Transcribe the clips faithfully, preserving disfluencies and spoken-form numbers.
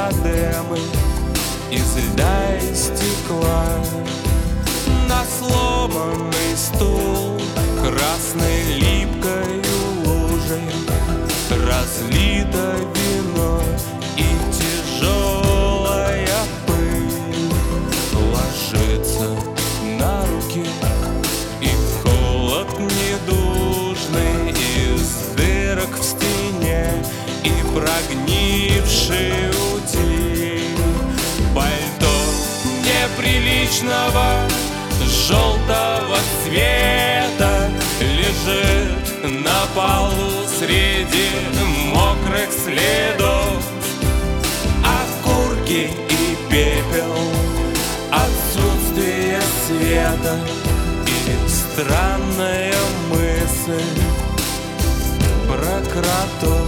диадемы из льда и стекла. На сломанный стул красной липкой лужей разлито вино, и тяжелая пыль ложится на руки, и холод недужный из дырок в стене и прогнивший утиль. Пальто неприличного желтого цвета лежит на полу среди мокрых следов. Окурки и пепел, отсутствие света и странная мысль про кротов,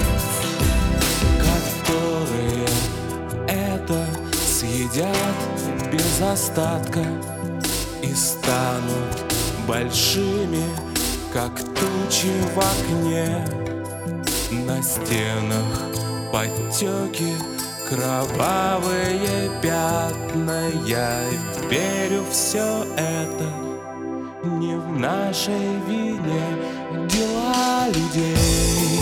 которые это съедят без остатка и станут большими, как тучи в окне. На стенах подтеки, кровавые пятна. Я верю, все это не в нашей вине, дела людей.